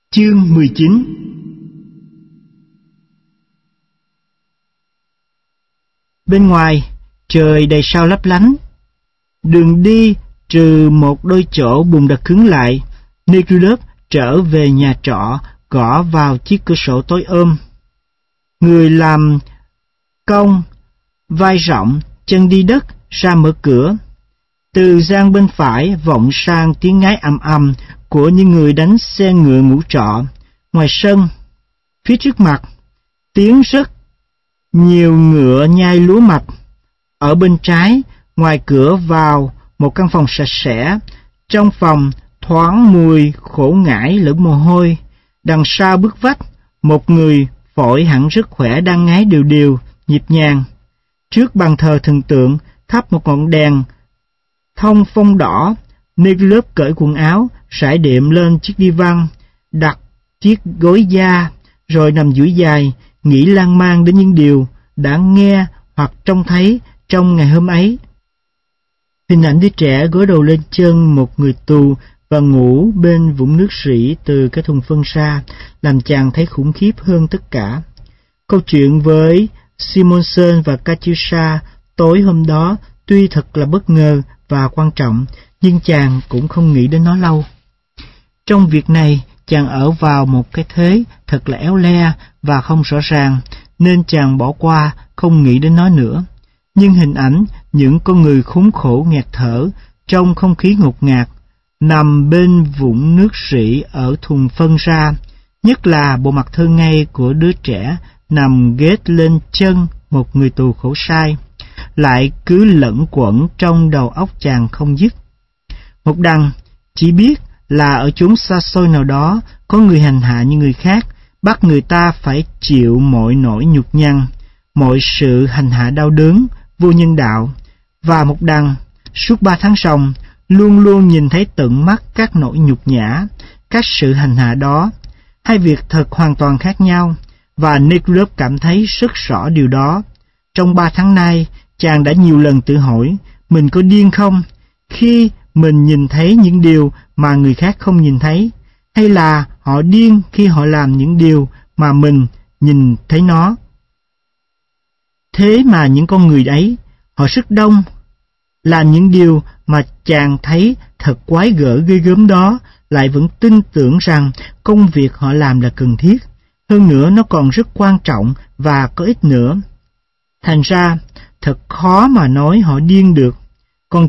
Chương 19. Bên ngoài, trời đầy sao lấp lánh. Đường đi trừ một đôi chỗ bùn đất cứng lại, Nekhludoff trở về nhà trọ, gõ vào chiếc cửa sổ tối ôm. Người làm công, vai rộng, chân đi đất, ra mở cửa. Từ gian bên phải vọng sang tiếng ngái ầm ầm của những người đánh xe ngựa ngũ trọ. Ngoài sân, phía trước mặt, tiếng rất nhiều ngựa nhai lúa mạch. Ở bên trái, ngoài cửa vào một căn phòng sạch sẽ, trong phòng thoáng mùi khổ ngải lẫn mồ hôi. Đằng sau bức vách, một người phổi hẳn rất khỏe đang ngáy đều đều, nhịp nhàng. Trước bàn thờ thần tượng, thắp một ngọn đèn thông phong đỏ. Nekhludoff cởi quần áo, trải đệm lên chiếc đi văn, đặt chiếc gối da, rồi nằm duỗi dài, nghĩ lan man đến những điều đã nghe hoặc trông thấy trong ngày hôm ấy. Hình ảnh đứa trẻ gối đầu lên chân một người tù và ngủ bên vũng nước rỉ từ cái thùng phân ra, làm chàng thấy khủng khiếp hơn tất cả. Câu chuyện với Simonsen và Katyusha tối hôm đó tuy thật là bất ngờ và quan trọng, nhưng chàng cũng không nghĩ đến nó lâu. Trong việc này, chàng ở vào một cái thế thật là éo le và không rõ ràng, nên chàng bỏ qua, không nghĩ đến nó nữa. Nhưng hình ảnh những con người khốn khổ nghẹt thở trong không khí ngột ngạt, nằm bên vũng nước rỉ ở thùng phân ra, nhất là bộ mặt thơ ngây của đứa trẻ nằm ghét lên chân một người tù khổ sai, lại cứ lẫn quẩn trong đầu óc chàng không dứt. Một đằng chỉ biết là ở chốn xa xôi nào đó có người hành hạ như người khác, bắt người ta phải chịu mọi nỗi nhục nhằn, mọi sự hành hạ đau đớn, vô nhân đạo. Và một đằng, suốt 3 tháng ròng, luôn luôn nhìn thấy tận mắt các nỗi nhục nhã, các sự hành hạ đó. Hai việc thật hoàn toàn khác nhau, và Nekhludoff cảm thấy rất rõ điều đó. Trong 3 tháng nay, chàng đã nhiều lần tự hỏi, mình có điên không, khi mình nhìn thấy những điều mà người khác không nhìn thấy, hay là họ điên khi họ làm những điều mà mình nhìn thấy nó. Thế mà những con người ấy, họ rất đông, làm những điều mà chàng thấy thật quái gở ghê gớm đó, lại vẫn tin tưởng rằng công việc họ làm là cần thiết. Hơn nữa nó còn rất quan trọng và có ích nữa. Thành ra, thật khó mà nói họ điên được. Còn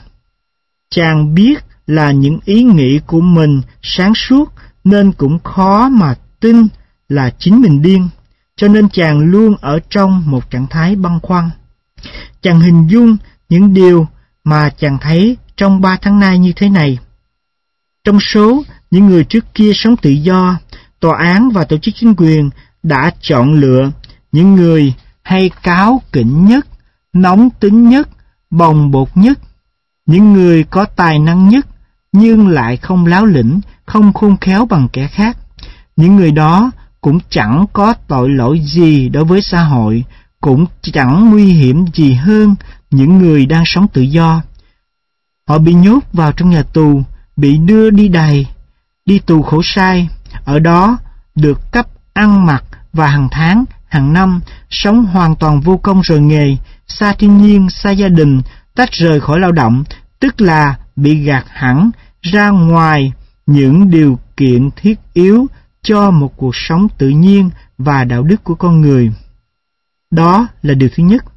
chàng biết là những ý nghĩ của mình sáng suốt, nên cũng khó mà tin là chính mình điên. Cho nên chàng luôn ở trong một trạng thái băn khoăn. Chàng hình dung những điều mà chàng thấy trong 3 tháng nay như thế này. Trong số những người trước kia sống tự do, tòa án và tổ chức chính quyền đã chọn lựa những người hay cáu kỉnh nhất, nóng tính nhất, bồng bột nhất, những người có tài năng nhất, nhưng lại không láo lĩnh, không khôn khéo bằng kẻ khác. Những người đó cũng chẳng có tội lỗi gì đối với xã hội, cũng chẳng nguy hiểm gì hơn những người đang sống tự do. Họ bị nhốt vào trong nhà tù, bị đưa đi đày, đi tù khổ sai, ở đó được cấp ăn mặc và hàng tháng, hàng năm, sống hoàn toàn vô công rời nghề, xa thiên nhiên, xa gia đình, tách rời khỏi lao động, tức là bị gạt hẳn ra ngoài những điều kiện thiết yếu cho một cuộc sống tự nhiên và đạo đức của con người. Đó là điều thứ nhất.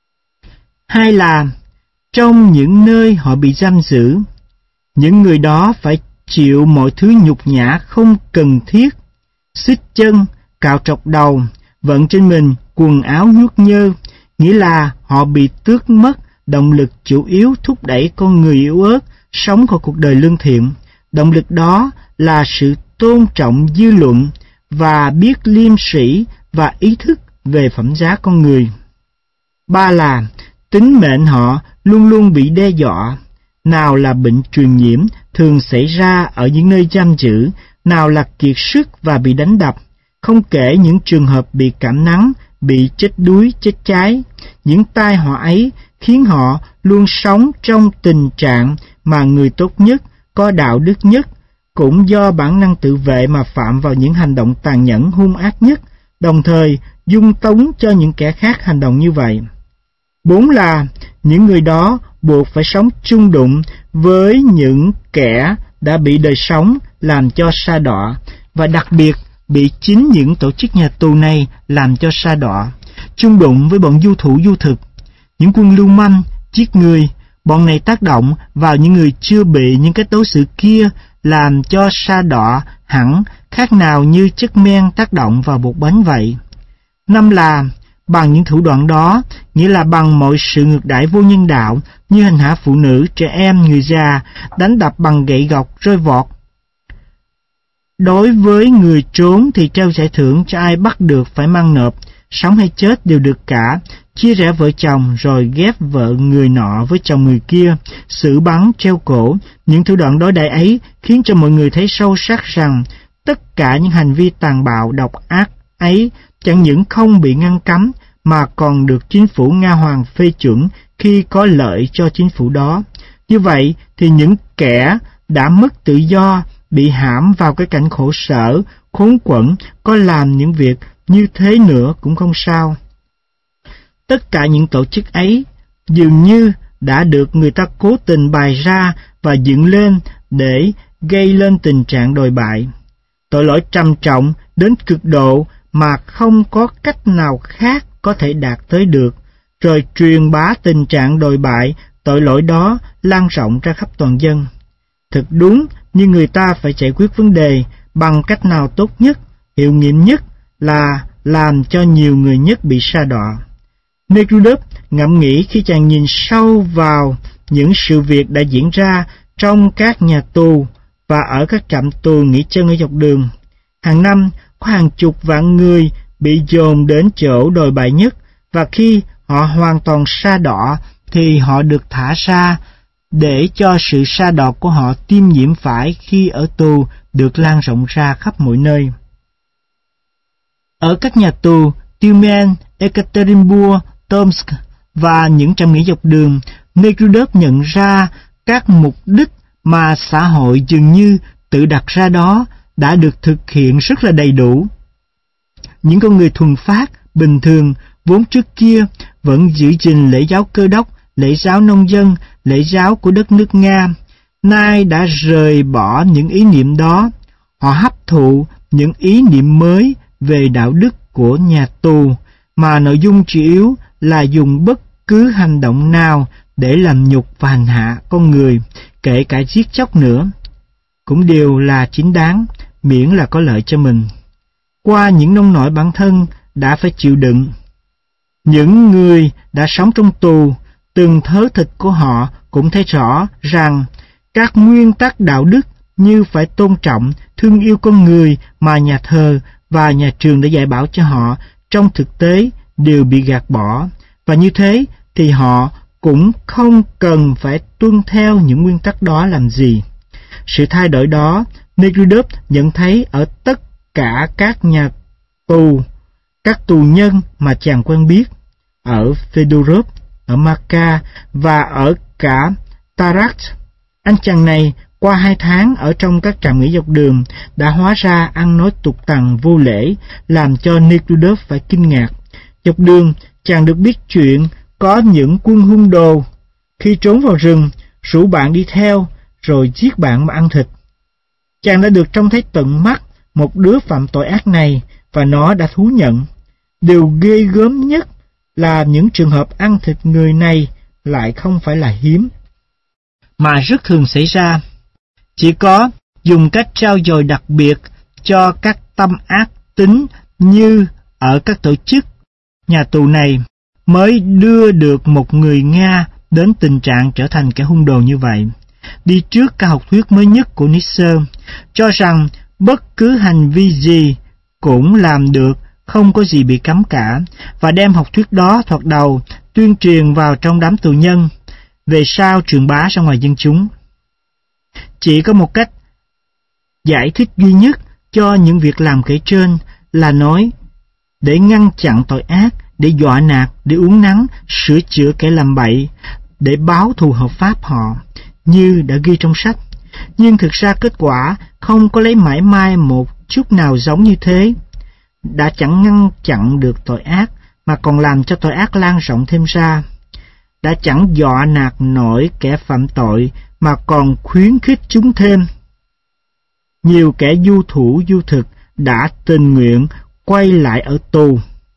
Hai là, trong những nơi họ bị giam giữ, những người đó phải chịu mọi thứ nhục nhã không cần thiết, xích chân, cạo trọc đầu, vận trên mình quần áo nhuốc nhơ, nghĩa là họ bị tước mất động lực chủ yếu thúc đẩy con người yếu ớt sống khỏi cuộc đời lương thiện. Động lực đó là sự tôn trọng dư luận và biết liêm sĩ và ý thức về phẩm giá con người. Ba là, tính mệnh họ luôn luôn bị đe dọa. Nào là bệnh truyền nhiễm thường xảy ra ở những nơi giam giữ, nào là kiệt sức và bị đánh đập, không kể những trường hợp bị cảm nắng, bị chết đuối, chết cháy. Những tai họa ấy khiến họ luôn sống trong tình trạng mà người tốt nhất, có đạo đức nhất cũng do bản năng tự vệ mà phạm vào những hành động tàn nhẫn hung ác nhất, đồng thời dung túng cho những kẻ khác hành động như vậy. 4 là những người đó buộc phải sống chung đụng với những kẻ đã bị đời sống làm cho sa đọa, và đặc biệt bị chính những tổ chức nhà tù này làm cho sa đọa, chung đụng với bọn du thủ du thực, những quân lưu manh, giết người. Bọn này tác động vào những người chưa bị những cách đối xử kia làm cho sa đọa hẳn, khác nào như chất men tác động vào bột bánh vậy. 5 là bằng những thủ đoạn đó, nghĩa là bằng mọi sự ngược đãi vô nhân đạo như hành hạ phụ nữ, trẻ em, người già, đánh đập bằng gậy gộc, roi vọt. Đối với người trốn thì treo giải thưởng cho ai bắt được phải mang nộp, sống hay chết đều được cả, chia rẽ vợ chồng rồi ghép vợ người nọ với chồng người kia, xử bắn, treo cổ. Những thủ đoạn đối đãi ấy khiến cho mọi người thấy sâu sắc rằng tất cả những hành vi tàn bạo độc ác ấy chẳng những không bị ngăn cấm mà còn được chính phủ Nga Hoàng phê chuẩn khi có lợi cho chính phủ đó. Như vậy thì những kẻ đã mất tự do, bị hãm vào cái cảnh khổ sở, khốn quẫn, có làm những việc như thế nữa cũng không sao. Tất cả những tổ chức ấy dường như đã được người ta cố tình bày ra và dựng lên để gây lên tình trạng đồi bại. Tội lỗi trầm trọng đến cực độ mà không có cách nào khác có thể đạt tới được, rồi truyền bá tình trạng đồi bại, tội lỗi đó lan rộng ra khắp toàn dân. Thật đúng như người ta phải giải quyết vấn đề bằng cách nào tốt nhất, hiệu nghiệm nhất là làm cho nhiều người nhất bị sa đọa. Nekrudov ngẫm nghĩ khi chàng nhìn sâu vào những sự việc đã diễn ra trong các nhà tù và ở các trạm tù nghỉ chân ở dọc đường. Hàng năm có hàng chục vạn người bị dồn đến chỗ đồi bại nhất, và khi họ hoàn toàn sa đọa thì họ được thả ra để cho sự sa đọa của họ tiêm nhiễm phải khi ở tù được lan rộng ra khắp mọi nơi. Ở các nhà tù Tyumen, Ekaterinburg, Tomsk và những trạm nghỉ dọc đường, Nekrudov nhận ra các mục đích mà xã hội dường như tự đặt ra đó đã được thực hiện rất là đầy đủ. Những con người thuần phát, bình thường, vốn trước kia vẫn giữ gìn lễ giáo Cơ đốc, lễ giáo nông dân, lễ giáo của đất nước Nga, nay đã rời bỏ những ý niệm đó. Họ hấp thụ những ý niệm mới về đạo đức của nhà tù, mà nội dung chủ yếu là dùng bất cứ hành động nào để làm nhục và hành hạ con người, kể cả giết chóc nữa, cũng đều là chính đáng, miễn là có lợi cho mình. Qua những nông nỗi bản thân đã phải chịu đựng, những người đã sống trong tù, từng thớ thịt của họ cũng thấy rõ rằng các nguyên tắc đạo đức như phải tôn trọng, thương yêu con người mà nhà thờ và nhà trường đã dạy bảo cho họ trong thực tế đều bị gạt bỏ, và như thế thì họ cũng không cần phải tuân theo những nguyên tắc đó làm gì. Sự thay đổi đó Nekrudov nhận thấy ở tất cả các nhà tù, các tù nhân mà chàng quen biết, ở Fedorov, ở Maka và ở cả Tarak. Anh chàng này qua 2 tháng ở trong các trạm nghỉ dọc đường đã hóa ra ăn nói tục tằn vô lễ, làm cho Nekrudov phải kinh ngạc. Dọc đường chàng được biết chuyện có những quân hung đồ khi trốn vào rừng rủ bạn đi theo rồi giết bạn mà ăn thịt. Chàng đã được trông thấy tận mắt một đứa phạm tội ác này và nó đã thú nhận. Điều ghê gớm nhất là những trường hợp ăn thịt người này lại không phải là hiếm, mà rất thường xảy ra. Chỉ có dùng cách trao dồi đặc biệt cho các tâm ác tính như ở các tổ chức nhà tù này mới đưa được một người Nga đến tình trạng trở thành kẻ hung đồ như vậy. Đi trước cả học thuyết mới nhất của Nietzsche, cho rằng bất cứ hành vi gì cũng làm được, không có gì bị cấm cả, và đem học thuyết đó thoạt đầu tuyên truyền vào trong đám tù nhân, về sau truyền bá ra ngoài dân chúng. Chỉ có một cách giải thích duy nhất cho những việc làm kể trên là nói để ngăn chặn tội ác, để dọa nạt, để uốn nắn, sửa chữa kẻ làm bậy, để báo thù hợp pháp họ, như đã ghi trong sách. Nhưng thực ra kết quả không có lấy mãi mai một chút nào giống như thế. Đã chẳng ngăn chặn được tội ác, mà còn làm cho tội ác lan rộng thêm ra. Đã chẳng dọa nạt nổi kẻ phạm tội, mà còn khuyến khích chúng thêm. Nhiều kẻ du thủ du thực đã tình nguyện quay lại ở tù.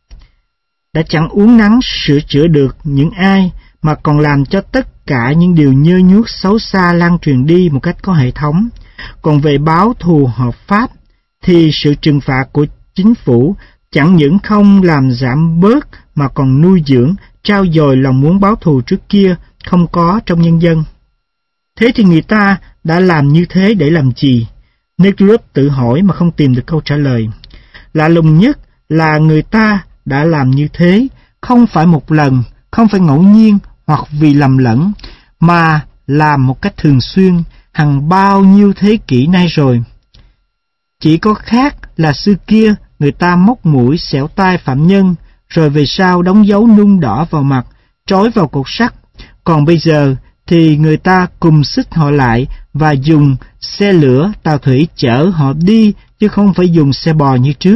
Đã chẳng uốn nắn sửa chữa được những ai, mà còn làm cho tất cả những điều nhơ nhuốc xấu xa lan truyền đi một cách có hệ thống. Còn về báo thù hợp pháp, thì sự trừng phạt của chính phủ chẳng những không làm giảm bớt, mà còn nuôi dưỡng, trao dồi lòng muốn báo thù trước kia không có trong nhân dân. Thế thì người ta đã làm như thế để làm gì? Nekrylov tự hỏi mà không tìm được câu trả lời. Lạ lùng nhất là người ta đã làm như thế, không phải một lần, không phải ngẫu nhiên hoặc vì lầm lẫn, mà làm một cách thường xuyên, hằng bao nhiêu thế kỷ nay rồi. Chỉ có khác là xưa kia người ta móc mũi xẻo tai phạm nhân, rồi về sau đóng dấu nung đỏ vào mặt, trói vào cột sắt. Còn bây giờ thì người ta cùng xích họ lại và dùng xe lửa, tàu thủy chở họ đi, chứ không phải dùng xe bò như trước.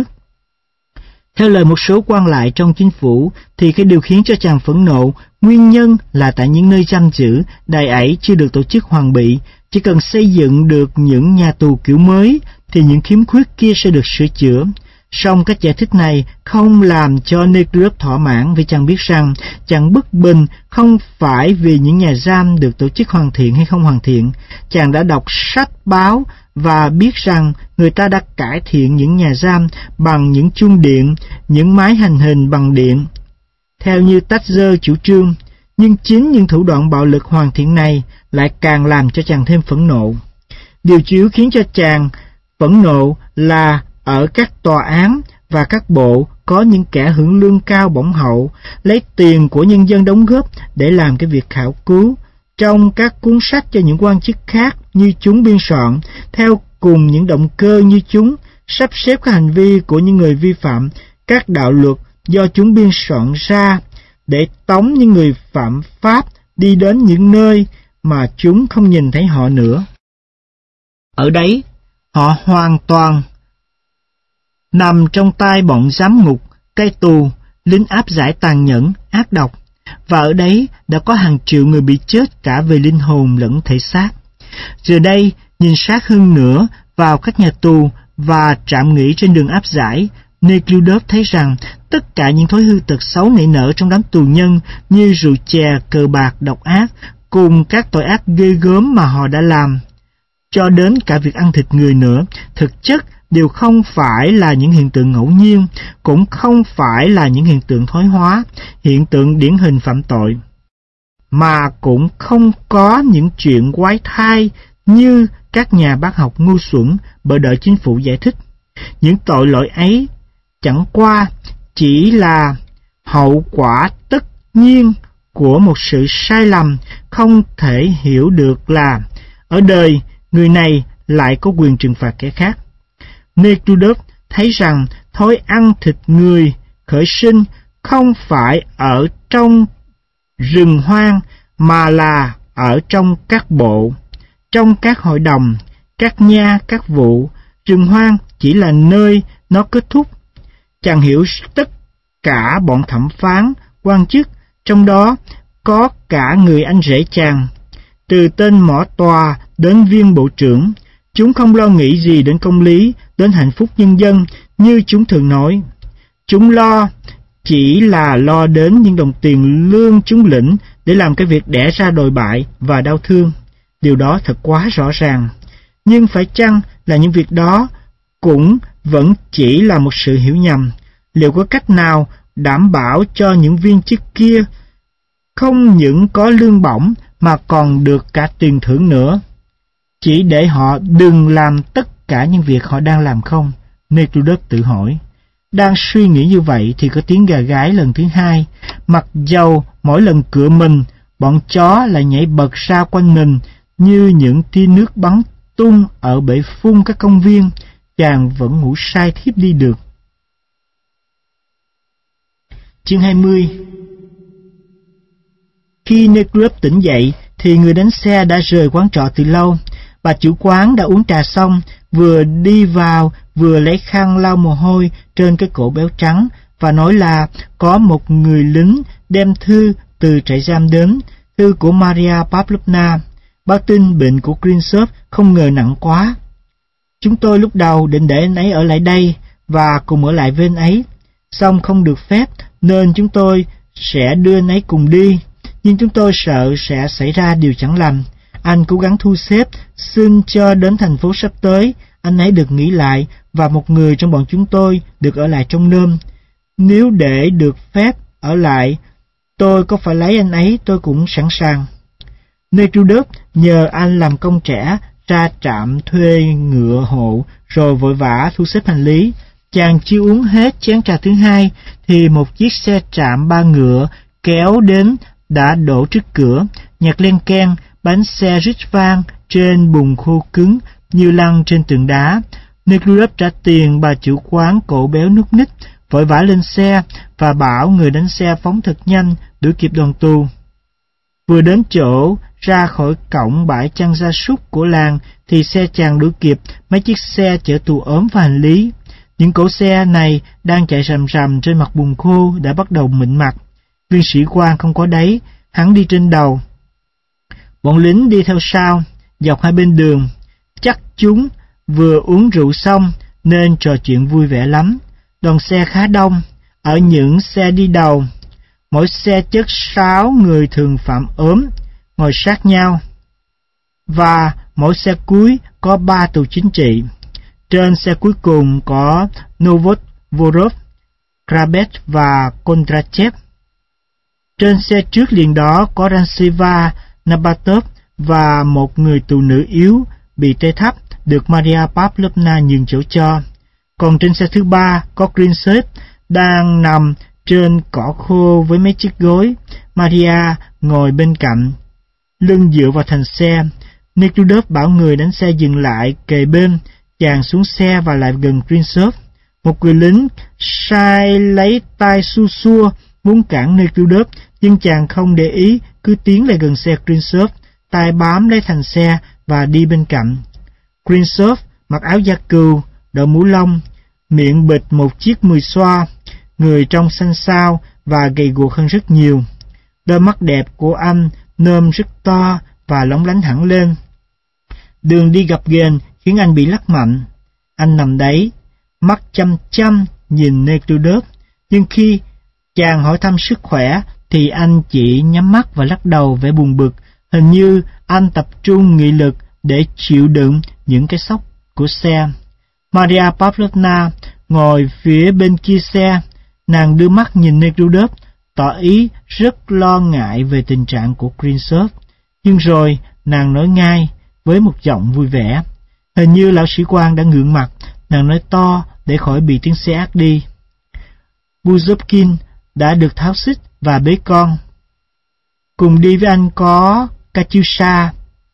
Theo lời một số quan lại trong chính phủ, thì cái điều khiến cho chàng phẫn nộ, nguyên nhân là tại những nơi giam giữ, đày ải chưa được tổ chức hoàn bị. Chỉ cần xây dựng được những nhà tù kiểu mới, thì những khiếm khuyết kia sẽ được sửa chữa. Song cách giải thích này không làm cho Nekrylov thỏa mãn, vì chàng biết rằng chàng bất bình không phải vì những nhà giam được tổ chức hoàn thiện hay không hoàn thiện. Chàng đã đọc sách báo và biết rằng người ta đã cải thiện những nhà giam bằng những chuông điện, những máy hành hình bằng điện, theo như Thatcher chủ trương. Nhưng chính những thủ đoạn bạo lực hoàn thiện này lại càng làm cho chàng thêm phẫn nộ. Điều chủ yếu khiến cho chàng phẫn nộ là ở các tòa án và các bộ có những kẻ hưởng lương cao bổng hậu, lấy tiền của nhân dân đóng góp để làm cái việc khảo cứu trong các cuốn sách cho những quan chức khác như chúng biên soạn, theo cùng những động cơ như chúng, sắp xếp các hành vi của những người vi phạm các đạo luật do chúng biên soạn ra, để tống những người phạm pháp đi đến những nơi mà chúng không nhìn thấy họ nữa. Ở đấy, họ hoàn toàn nằm trong tay bọn giám ngục, cai tù, lính áp giải tàn nhẫn, ác độc, và ở đấy đã có hàng triệu người bị chết cả về linh hồn lẫn thể xác. Giờ đây, nhìn sát hơn nữa vào các nhà tù và trạm nghỉ trên đường áp giải, Nekrylov thấy rằng tất cả những thói hư tật xấu nảy nở trong đám tù nhân như rượu chè, cờ bạc, độc ác, cùng các tội ác ghê gớm mà họ đã làm, cho đến cả việc ăn thịt người nữa, thực chất đều không phải là những hiện tượng ngẫu nhiên, cũng không phải là những hiện tượng thoái hóa, hiện tượng điển hình phạm tội, mà cũng không có những chuyện quái thai như các nhà bác học ngu xuẩn bởi đợi chính phủ giải thích. Những tội lỗi ấy chẳng qua chỉ là hậu quả tất nhiên của một sự sai lầm không thể hiểu được là ở đời người này lại có quyền trừng phạt kẻ khác. Nekrylov thấy rằng thói ăn thịt người khởi sinh không phải ở trong rừng hoang mà là ở trong các bộ, trong các hội đồng, các nha, các vụ. Rừng hoang chỉ là nơi nó kết thúc. Chàng hiểu tất cả bọn thẩm phán, quan chức, trong đó có cả người anh rể chàng, từ tên mỏ tòa đến viên bộ trưởng. Chúng không lo nghĩ gì đến công lý, đến hạnh phúc nhân dân như chúng thường nói. Chúng chỉ là lo đến những đồng tiền lương chúng lĩnh để làm cái việc đẻ ra đồi bại và đau thương. Điều đó thật quá rõ ràng. Nhưng phải chăng là những việc đó cũng vẫn chỉ là một sự hiểu nhầm? Liệu có cách nào đảm bảo cho những viên chức kia không những có lương bổng mà còn được cả tiền thưởng nữa, chỉ để họ đừng làm tất cả những việc họ đang làm không? Nekrylov tự hỏi. Đang suy nghĩ như vậy thì có tiếng gà gáy lần thứ hai. Mặc dầu mỗi lần cựa mình, bọn chó lại nhảy bật ra quanh mình như những tia nước bắn tung ở bể phun các công viên, chàng vẫn ngủ say thiếp đi được. Chương 20. Khi Nekrylov tỉnh dậy thì người đánh xe đã rời quán trọ từ lâu. Bà chủ quán đã uống trà xong, vừa đi vào vừa lấy khăn lau mồ hôi trên cái cổ béo trắng và nói là có một người lính đem thư từ trại giam đến, thư của Maria Pavlovna. Báo tin bệnh của Khrushchev không ngờ nặng quá. Chúng tôi lúc đầu định để anh ấy ở lại đây và cùng ở lại với anh ấy, song không được phép nên chúng tôi sẽ đưa anh ấy cùng đi, nhưng chúng tôi sợ sẽ xảy ra điều chẳng lành. Anh cố gắng thu xếp, xin cho đến thành phố sắp tới, anh ấy được nghỉ lại và một người trong bọn chúng tôi được ở lại trong nôm. Nếu để được phép ở lại, tôi có phải lấy anh ấy tôi cũng sẵn sàng. Nekhludoff nhờ anh làm công trẻ ra trạm thuê ngựa hộ rồi vội vã thu xếp hành lý. Chàng chưa uống hết chén trà thứ hai thì một chiếc xe trạm 3 ngựa kéo đến đã đổ trước cửa, nhạc len keng, bánh xe rít vang trên bùn khô cứng như lăn trên tường đá. Nekhludoff trả tiền bà chủ quán cổ béo núc ních, vội vã lên xe và bảo người đánh xe phóng thật nhanh đuổi kịp đoàn tù. Vừa đến chỗ ra khỏi cổng bãi chăn gia súc của làng thì xe chàng đuổi kịp mấy chiếc xe chở tù ốm và hành lý. Những cỗ xe này đang chạy rầm rầm trên mặt bùn khô đã bắt đầu mịn mặt. Viên sĩ quan không có đấy, hắn đi trên đầu. Bọn lính đi theo sau, dọc hai bên đường. Chắc chúng vừa uống rượu xong nên trò chuyện vui vẻ lắm. Đoàn xe khá đông, ở những xe đi đầu. Mỗi xe chất 6 người thường phạm ốm, ngồi sát nhau. Và mỗi xe cuối có 3 tù chính trị. Trên xe cuối cùng có Novovorov, Krabet và Kondrachev. Trên xe trước liền đó có Ranseva, Nabatov và một người tù nữ yếu bị tê thấp được Maria Pavlovna nhường chỗ cho. Còn trên xe thứ ba có Khrushchev đang nằm trên cỏ khô với mấy chiếc gối. Maria ngồi bên cạnh, lưng dựa vào thành xe. Nekhludoff bảo người đánh xe dừng lại kề bên. Chàng xuống xe và lại gần Khrushchev. Một người lính sai lấy tay xua xua muốn cản Nekhludoff, nhưng chàng không để ý, cứ tiến lại gần xe Khrushchev, tay bám lấy thành xe và đi bên cạnh. Khrushchev mặc áo da cừu, đội mũ lông, miệng bịt một chiếc mùi xoa, người trông xanh xao và gầy guộc hơn rất nhiều. Đôi mắt đẹp của anh nôm rất to và lóng lánh hẳn lên. Đường đi gập ghềnh khiến anh bị lắc mạnh. Anh nằm đấy, mắt chăm chăm nhìn Nekhludoff, nhưng khi chàng hỏi thăm sức khỏe thì anh chỉ nhắm mắt và lắc đầu vẻ buồn bực. Hình như anh tập trung nghị lực để chịu đựng những cái sốc của xe. Maria Pavlovna ngồi phía bên kia xe. Nàng đưa mắt nhìn Nekhludoff, tỏ ý rất lo ngại về tình trạng của Khrushchev. Nhưng rồi nàng nói ngay với một giọng vui vẻ. Hình như lão sĩ quan đã ngượng mặt, nàng nói to để khỏi bị tiếng xe át đi. Buzovkin đã được tháo xích và bế con. Cùng đi với anh có Katyusha,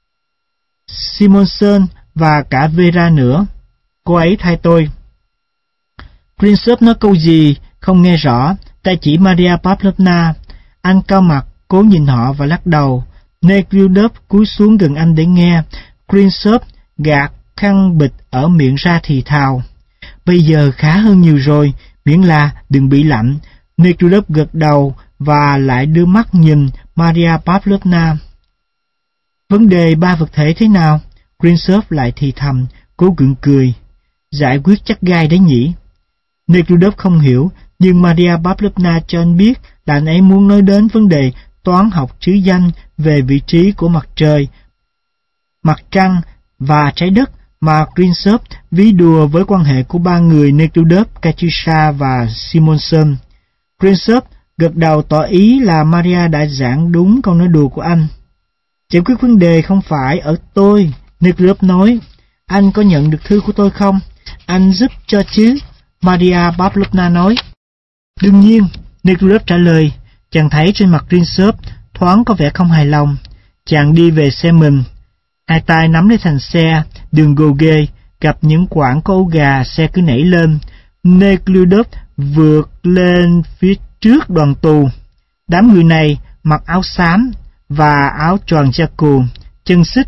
Simonson và cả Vera nữa. Cô ấy thay tôi. Khrushchev nói câu gì không nghe rõ, tay chỉ Maria Pavlovna. Anh cau mặt, cố nhìn họ và lắc đầu. Nekhludoff cúi xuống gần anh để nghe. Khrushchev gạt khăn bịt ở miệng ra thì thào. Bây giờ khá hơn nhiều rồi, miễn là đừng bị lạnh. Nekhludoff gật đầu và lại đưa mắt nhìn Maria Pavlovna. Vấn đề 3 vật thể thế nào? Khrushchev lại thì thầm, cố gượng cười. Giải quyết chắc gai đấy nhỉ? Nekhludoff không hiểu, nhưng Maria Pavlovna cho anh biết là anh ấy muốn nói đến vấn đề toán học trứ danh về vị trí của mặt trời, mặt trăng và trái đất mà Khrushchev ví đùa với quan hệ của 3 người Nekhludoff, Katyusha và Simonson. Khrushchev gật đầu tỏ ý là Maria đã giảng đúng câu nói đùa của anh. Giải quyết vấn đề không phải ở tôi, Nekhludoff nói. Anh có nhận được thư của tôi không? Anh giúp cho chứ? Maria Pavlovna nói. Đương nhiên, Nekhludoff trả lời. Chàng thấy trên mặt Khrushchev thoáng có vẻ không hài lòng. Chàng đi về xe mình. Hai tay nắm lấy thành xe, đường gồ ghề, gặp những quãng có ấu gà, xe cứ nảy lên. Nekhludoff vượt lên phía trước đoàn tù. Đám người này mặc áo xám và áo choàng da cừu, chân xích,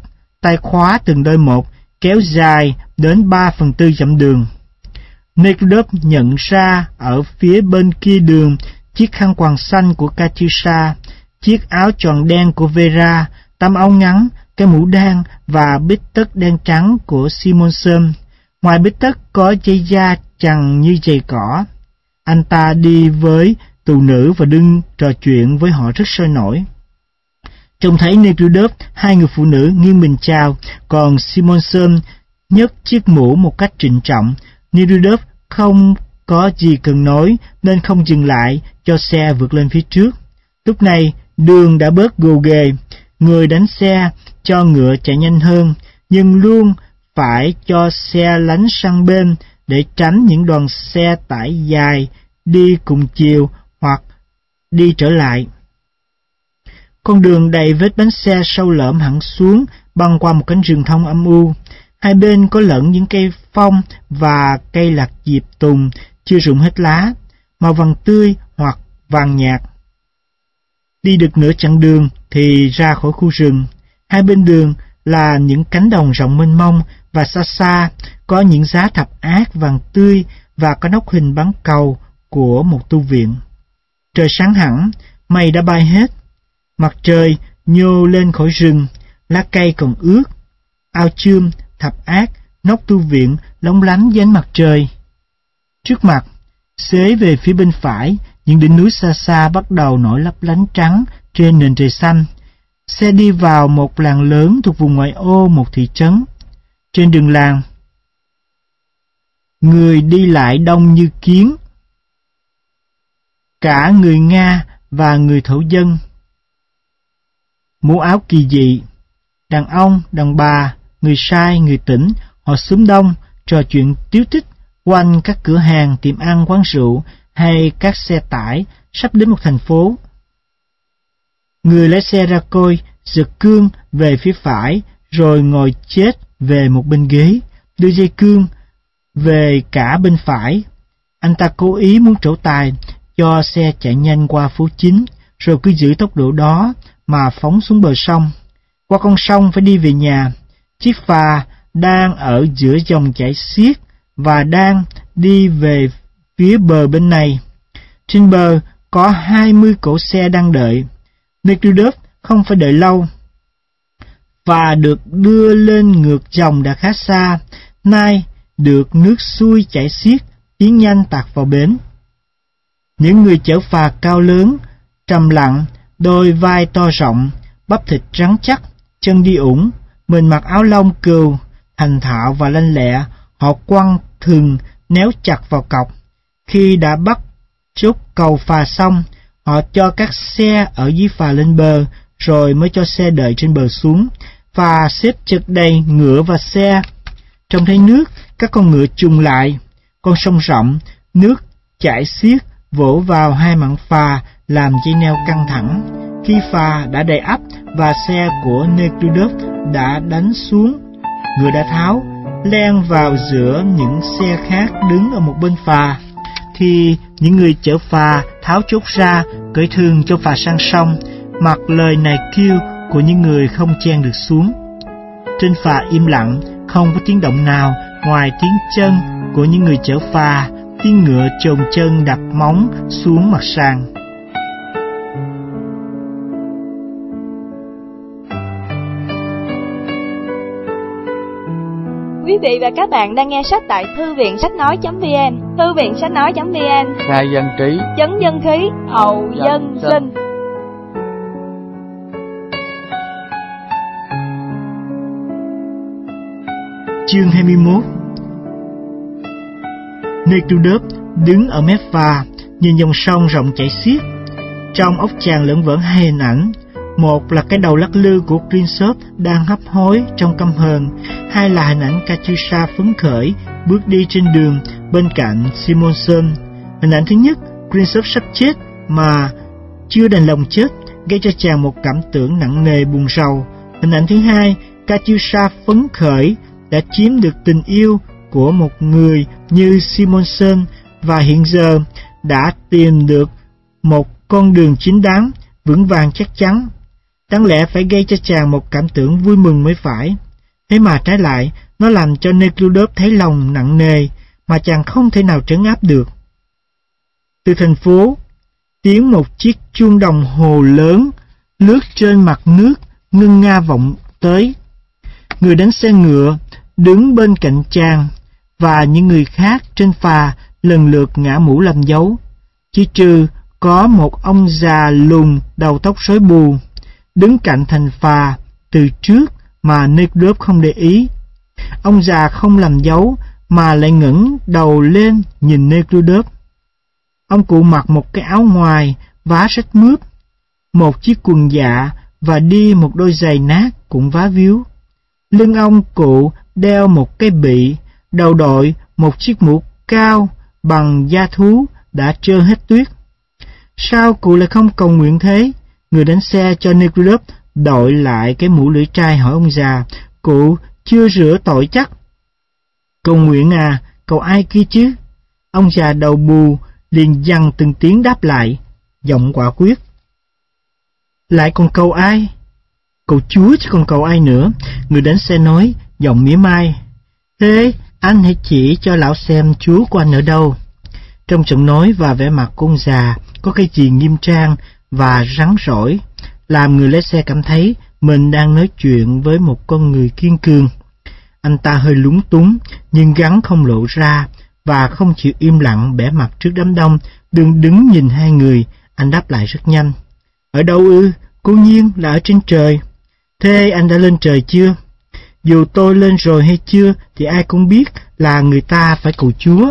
tay khóa từng đôi một, kéo dài đến 3/4 dặm đường. Necrudov nhận ra ở phía bên kia đường chiếc khăn quàng xanh của Katyusha, chiếc áo tròn đen của Vera, tấm áo ngắn, cái mũ đan và bít tất đen trắng của Simonson. Ngoài bít tất có dây da chằng như giày cỏ. Anh ta đi với tù nữ và đương trò chuyện với họ rất sôi nổi. Trông thấy Necrudov, hai người phụ nữ nghiêng mình chào, còn Simonson nhấc chiếc mũ một cách trịnh trọng. Necrudov không có gì cần nói nên không dừng lại cho xe vượt lên phía trước. Lúc này đường đã bớt gồ ghề, người đánh xe cho ngựa chạy nhanh hơn, nhưng luôn phải cho xe lánh sang bên để tránh những đoàn xe tải dài đi cùng chiều hoặc đi trở lại. Con đường đầy vết bánh xe sâu lởm hẳn xuống, băng qua một cánh rừng thông âm u. Hai bên có lẫn những cây phong và cây lạc diệp tùng chưa rụng hết lá, màu vàng tươi hoặc vàng nhạt. Đi được nửa chặng đường thì ra khỏi khu rừng. Hai bên đường là những cánh đồng rộng mênh mông, và xa xa có những giá thập ác vàng tươi và có nóc hình bán cầu của một tu viện. Trời sáng hẳn, mây đã bay hết. Mặt trời nhô lên khỏi rừng, lá cây còn ướt. Ao chươm, thập ác, nóc tu viện lóng lánh dưới ánh mặt trời. Trước mặt, xế về phía bên phải, những đỉnh núi xa xa bắt đầu nổi lấp lánh trắng trên nền trời xanh. Xe đi vào một làng lớn thuộc vùng ngoại ô một thị trấn. Trên đường làng, người đi lại đông như kiến, cả người Nga và người thổ dân. Mũ áo kỳ dị, đàn ông, đàn bà, người sai, người tỉnh, họ xúm đông, trò chuyện tíu tích quanh các cửa hàng, tiệm ăn, quán rượu hay các xe tải sắp đến một thành phố. Người lái xe ra coi, giật cương về phía phải, rồi ngồi chết về một bên ghế, đưa dây cương về cả bên phải. Anh ta cố ý muốn trổ tài cho xe chạy nhanh qua phố chính, rồi cứ giữ tốc độ đó mà phóng xuống bờ sông. Qua con sông phải đi về nhà. Chiếc phà đang ở giữa dòng chảy xiết và đang đi về phía bờ bên này. Trên bờ có 20 cỗ xe đang đợi. Necrudov không phải đợi lâu. Phà được đưa lên ngược dòng đã khá xa, nay được nước xuôi chảy xiết, tiến nhanh tạt vào bến. Những người chở phà cao lớn, trầm lặng, đôi vai to rộng, bắp thịt rắn chắc, chân đi ủng, mình mặc áo lông cừu, thành thạo và lanh lẹ, họ quăng thừng néo chặt vào cọc. Khi đã bắt chốt cầu phà xong, họ cho các xe ở dưới phà lên bờ, rồi mới cho xe đợi trên bờ xuống. Phà xếp chật đầy ngựa và xe. Trông thấy nước, các con ngựa chùng lại. Con sông rộng, nước chảy xiết vỗ vào hai mạn phà làm dây neo căng thẳng. Khi phà đã đầy ắp và xe của Necrudov đã đánh xuống, ngựa đã tháo, len vào giữa những xe khác đứng ở một bên phà, thì những người chở phà tháo chốt ra, cởi thừng cho phà sang sông, mặc lời này kêu của những người không chen được xuống. Trên phà im lặng, không có tiếng động nào ngoài tiếng chân của những người chở phà, tiếng ngựa chồn chân đạp móng xuống mặt sàn. Quý vị và các bạn đang nghe sách tại Thư viện Sách Nói.vn. Thư viện Sách Nói.vn, khai dân trí, chấn dân khí, hậu dân sinh. Chương 21. Necrudov đứng ở mép phà, nhìn dòng sông rộng chảy xiết. Trong óc chàng lởn vởn hai hình ảnh. Một là cái đầu lắc lư của Khrushchev đang hấp hối trong căm hờn, hai là hình ảnh Katyusha phấn khởi bước đi trên đường bên cạnh Simonson. Hình ảnh thứ nhất, Khrushchev sắp chết mà chưa đành lòng chết, gây cho chàng một cảm tưởng nặng nề buồn rầu. Hình ảnh thứ hai, Katyusha phấn khởi đã chiếm được tình yêu của một người như Simonson và hiện giờ đã tìm được một con đường chính đáng, vững vàng chắc chắn. Đáng lẽ phải gây cho chàng một cảm tưởng vui mừng mới phải. Thế mà trái lại, nó làm cho Necrudop thấy lòng nặng nề mà chàng không thể nào trấn áp được. Từ thành phố, tiếng một chiếc chuông đồng hồ lớn lướt trên mặt nước ngân nga vọng tới. Người đánh xe ngựa đứng bên cạnh chàng và những người khác trên phà lần lượt ngã mũ làm dấu, chỉ trừ có một ông già lùn đầu tóc rối bù đứng cạnh thành phà từ trước mà Necrudop không để ý. Ông già không làm dấu mà lại ngẩng đầu lên nhìn Necrudop. Ông cụ mặc một cái áo ngoài vá rách mướp, một chiếc quần dạ và đi một đôi giày nát cũng vá víu. Lưng ông cụ đeo một cái bị, đầu đội một chiếc mũ cao bằng da thú đã trơ hết tuyết. Sao cụ lại không cầu nguyện thế? Người đánh xe cho Necrudop đội lại cái mũ lưỡi trai hỏi ông già. Cụ chưa rửa tội chắc. Cầu nguyện à, cầu ai kia chứ? Ông già đầu bù liền dằn từng tiếng đáp lại, giọng quả quyết. Lại còn cầu ai? Cầu Chúa chứ còn cầu ai nữa, người đánh xe nói, giọng mỉa mai. Thế anh hãy chỉ cho lão xem Chúa của anh ở đâu. Trong giọng nói và vẻ mặt của ông già có cái gì nghiêm trang và rắn rỏi, làm người lái xe cảm thấy mình đang nói chuyện với một con người kiên cường. Anh ta hơi lúng túng nhưng gắng không lộ ra và không chịu im lặng bẻ mặt trước đám đông đứng nhìn hai người. Anh đáp lại rất nhanh. Ở đâu ư? Cố nhiên là ở trên trời. Thế anh đã lên trời chưa? Dù tôi lên rồi hay chưa thì ai cũng biết là người ta phải cầu Chúa.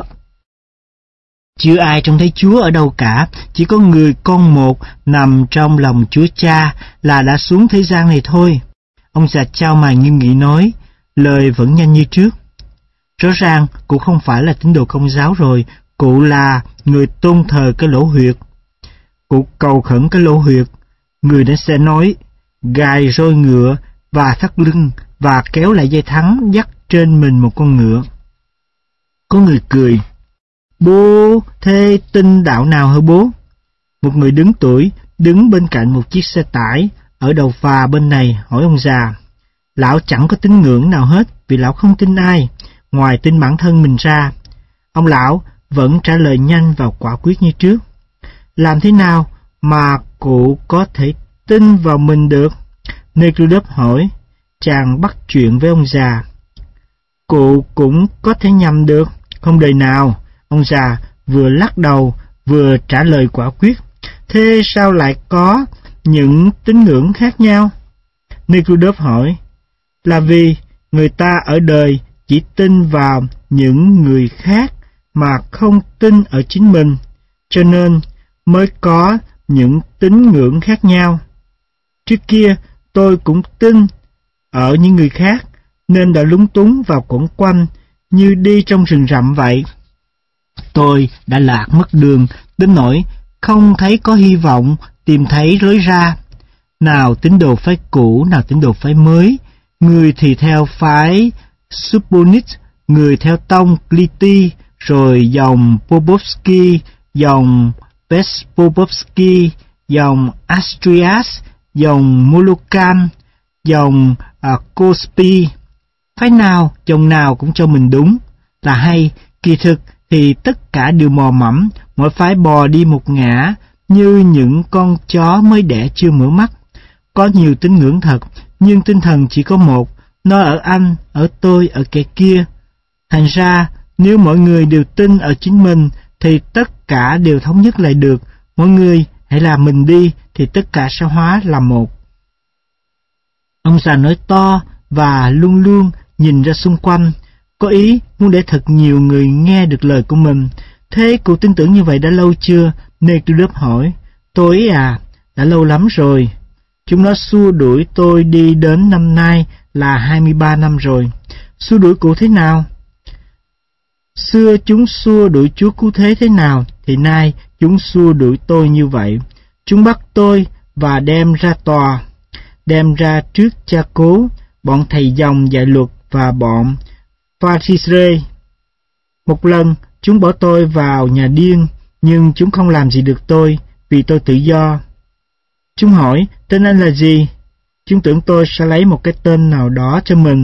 Chưa ai trông thấy Chúa ở đâu cả, chỉ có người con một nằm trong lòng Chúa Cha là đã xuống thế gian này thôi. Ông già chau mày nghiêm nghị nói, lời vẫn nhanh như trước. Rõ ràng cụ không phải là tín đồ Công giáo rồi, cụ là người tôn thờ cái lỗ huyệt. Cụ cầu khẩn cái lỗ huyệt. Người đánh xe nói, gài roi ngựa và thắt lưng và kéo lại dây thắng dắt trên mình một con ngựa. Có người cười. Bố, thế tin đạo nào hả bố? Một người đứng tuổi đứng bên cạnh một chiếc xe tải ở đầu phà bên này hỏi ông già. Lão chẳng có tín ngưỡng nào hết vì lão không tin ai, ngoài tin bản thân mình ra. Ông lão vẫn trả lời nhanh và quả quyết như trước. Làm thế nào mà cụ có thể tin vào mình được? Necrudop hỏi. Chàng bắt chuyện với ông già. Cụ cũng có thể nhầm được, không đời nào. Ông già vừa lắc đầu vừa trả lời quả quyết. Thế sao lại có những tín ngưỡng khác nhau? Necrudop hỏi. Là vì người ta ở đời chỉ tin vào những người khác mà không tin ở chính mình, cho nên mới có những tín ngưỡng khác nhau. Trước kia tôi cũng tin ở những người khác, nên đã lúng túng vào quẩn quanh như đi trong rừng rậm vậy. Tôi đã lạc mất đường đến nỗi không thấy có hy vọng tìm thấy lối ra. Nào tín đồ phái cũ, nào tín đồ phái mới, người thì theo phái Subonit, người theo tông Kliti, rồi dòng Popovsky, dòng Vespopovsky, dòng Astrias, dòng Molokan, dòng Kospi. Phái nào, dòng nào cũng cho mình đúng là hay, kỳ thực thì tất cả đều mò mẫm, mỗi phái bò đi một ngã như những con chó mới đẻ chưa mở mắt. Có nhiều tín ngưỡng thật, nhưng tinh thần chỉ có một, nó ở anh, ở tôi, ở kẻ kia. Thành ra, nếu mọi người đều tin ở chính mình, thì tất cả đều thống nhất lại được. Mọi người hãy làm mình đi, thì tất cả sẽ hóa là một. Ông già nói to và luôn luôn nhìn ra xung quanh, có ý muốn để thật nhiều người nghe được lời của mình. Thế cụ tin tưởng như vậy đã lâu chưa? Necrudop hỏi. Tôi à, đã lâu lắm rồi. Chúng nó xua đuổi tôi đi đến năm nay là 23 năm rồi. Xua đuổi cụ thế nào? Xưa chúng xua đuổi Chúa Cứu Thế thế nào, thì nay chúng xua đuổi tôi như vậy. Chúng bắt tôi và đem ra tòa, đem ra trước cha cố, bọn thầy dòng dạy luật và bọn Pharisee. Một lần chúng bỏ tôi vào nhà điên, nhưng chúng không làm gì được tôi vì tôi tự do. Chúng hỏi tên anh là gì? Chúng tưởng tôi sẽ lấy một cái tên nào đó cho mình.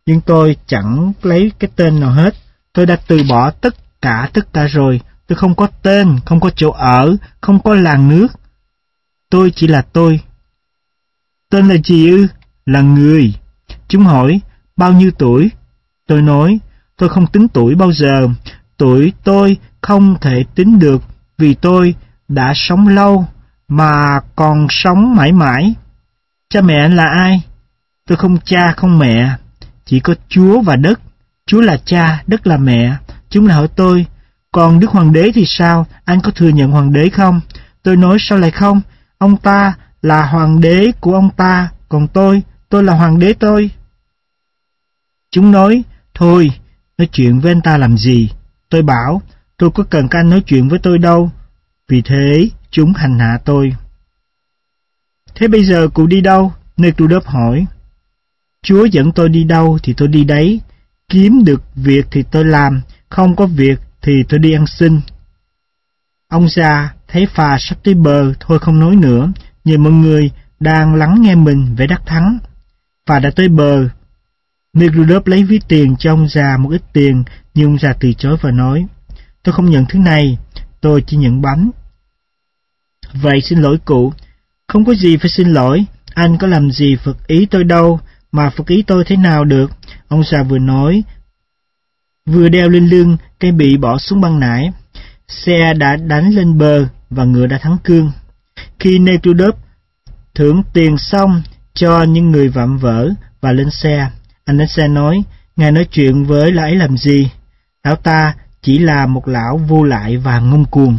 Nhưng tôi chẳng lấy cái tên nào hết. Tôi đã từ bỏ tất cả rồi. Tôi không có tên, không có chỗ ở, không có làng nước. Tôi chỉ là tôi. Tên là gì ư? Là người. Chúng hỏi, bao nhiêu tuổi? Tôi nói, tôi không tính tuổi bao giờ. Tuổi tôi không thể tính được vì tôi đã sống lâu mà còn sống mãi mãi. Cha mẹ anh là ai? Tôi không cha không mẹ, chỉ có Chúa và đất. Chúa là cha, đất là mẹ. Chúng lại hỏi tôi, còn Đức Hoàng đế thì sao? Anh có thừa nhận Hoàng đế không? Tôi nói sao lại không? Ông ta là Hoàng đế của ông ta, còn tôi là Hoàng đế tôi. Chúng nói, thôi, nói chuyện với anh ta làm gì? Tôi bảo, tôi có cần các anh nói chuyện với tôi đâu. Vì thế, chúng hành hạ tôi. Thế bây giờ cụ đi đâu? Necrudop hỏi. Chúa dẫn tôi đi đâu thì tôi đi đấy. Kiếm được việc thì tôi làm, không có việc thì tôi đi ăn xin. Ông già thấy phà sắp tới bờ, thôi không nói nữa, nhìn mọi người đang lắng nghe mình vẻ đắc thắng. Phà đã tới bờ. Necrudop lấy ví tiền cho ông già một ít tiền, nhưng ông già từ chối và nói, tôi không nhận thứ này, tôi chỉ nhận bánh. Vậy xin lỗi cụ. Không có gì phải xin lỗi, anh có làm gì phật ý tôi đâu, mà phật ý tôi thế nào được. Ông già vừa nói, vừa đeo lên lưng cây bị bỏ xuống băng nải. Xe đã đánh lên bờ và ngựa đã thắng cương. Khi Necrudop thưởng tiền xong cho những người vạm vỡ và lên xe, anh lên xe nói, ngài nói chuyện với lão ấy làm gì? Lão ta chỉ là một lão vô lại và ngông cuồng.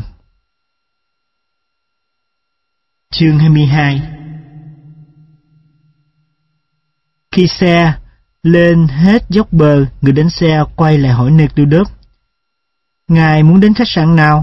Chương 22. Khi xe lên hết dốc bờ, người đánh xe quay lại hỏi Necrudop, ngài muốn đến khách sạn nào?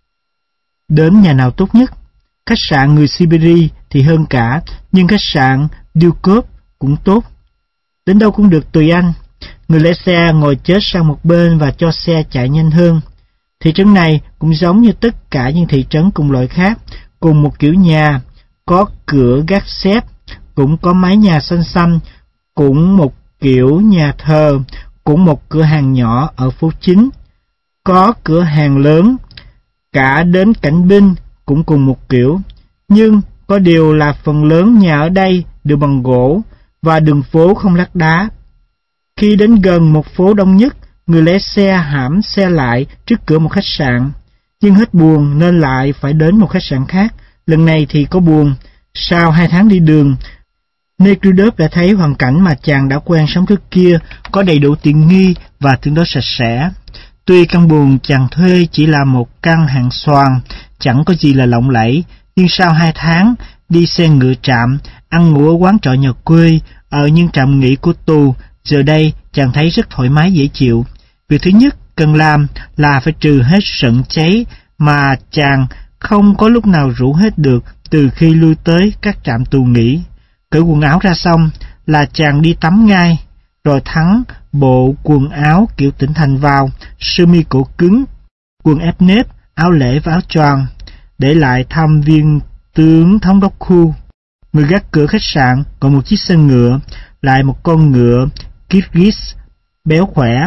Đến nhà nào tốt nhất? Khách sạn người Siberia thì hơn cả, nhưng khách sạn Dukov cũng tốt. Đến đâu cũng được tùy anh. Người lái xe ngồi chết sang một bên và cho xe chạy nhanh hơn. Thị trấn này cũng giống như tất cả những thị trấn cùng loại khác, cùng một kiểu nhà, có cửa gác xếp, cũng có mái nhà xanh xanh, cũng một kiểu nhà thờ, cũng một cửa hàng nhỏ ở phố chính, có cửa hàng lớn, cả đến cảnh binh cũng cùng một kiểu. Nhưng có điều là phần lớn nhà ở đây đều bằng gỗ và đường phố không lát đá. Khi đến gần một phố đông nhất, người lái xe hãm xe lại trước cửa một khách sạn. Nhưng hết buồn nên lại phải đến một khách sạn khác. Lần này thì có buồn. Sau 2 tháng đi đường, Necrudop đã thấy hoàn cảnh mà chàng đã quen sống trước kia có đầy đủ tiện nghi và tương đối sạch sẽ. Tuy căn buồng chàng thuê chỉ là một căn hàng xoàn, chẳng có gì là lộng lẫy, nhưng sau 2 tháng đi xe ngựa trạm, ăn ngủ ở quán trọ nhà quê, ở những trạm nghỉ của tù, giờ đây chàng thấy rất thoải mái dễ chịu. Việc thứ nhất cần làm là phải trừ hết sận cháy mà chàng không có lúc nào rũ hết được từ khi lui tới các trạm tù nghỉ. Cởi quần áo ra xong là chàng đi tắm ngay, rồi thắng bộ quần áo kiểu tỉnh thành vào, sơ mi cổ cứng, quần ép nếp, áo lễ và áo choàng, để lại thăm viên tướng thống đốc khu. Người gác cửa khách sạn còn một chiếc xe ngựa, lại một con ngựa Kyrgyz béo khỏe,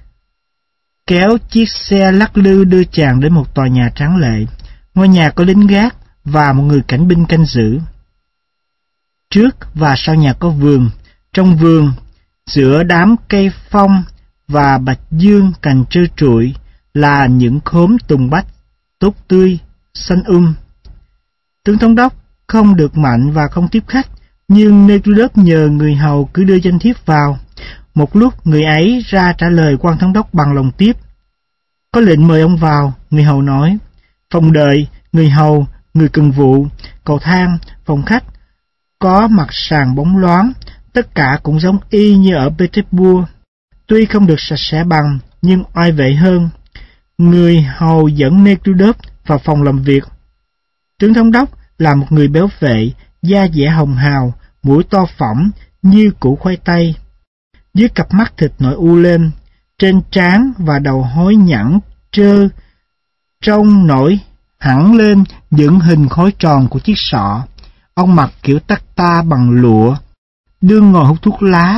kéo chiếc xe lắc lư đưa chàng đến một tòa nhà tráng lệ. Ngôi nhà có lính gác và một người cảnh binh canh giữ. Trước và sau nhà có vườn. Trong vườn, giữa đám cây phong và bạch dương cành trơ trụi là những khóm tùng bách tốt tươi, xanh Tướng thống đốc không được mạnh và không tiếp khách, nhưng Necrudop nhờ người hầu cứ đưa danh thiếp vào. Một lúc người ấy ra trả lời quan thống đốc bằng lòng tiếp. Có lệnh mời ông vào, người hầu nói. Phòng đợi, người hầu, người cần vụ, cầu thang, phòng khách, có mặt sàn bóng loáng, tất cả cũng giống y như ở Petersburg. Tuy không được sạch sẽ bằng, nhưng oai vệ hơn. Người hầu dẫn Necrudop vào phòng làm việc. Tướng thống đốc là một người béo vệ, da dẻ hồng hào, mũi to phỏng như củ khoai tây. Dưới cặp mắt thịt nổi u lên, trên trán và đầu hối nhẵn trơ, trông nổi hẳn lên những hình khối tròn của chiếc sọ. Ông mặc kiểu tắc ta bằng lụa, đương ngồi hút thuốc lá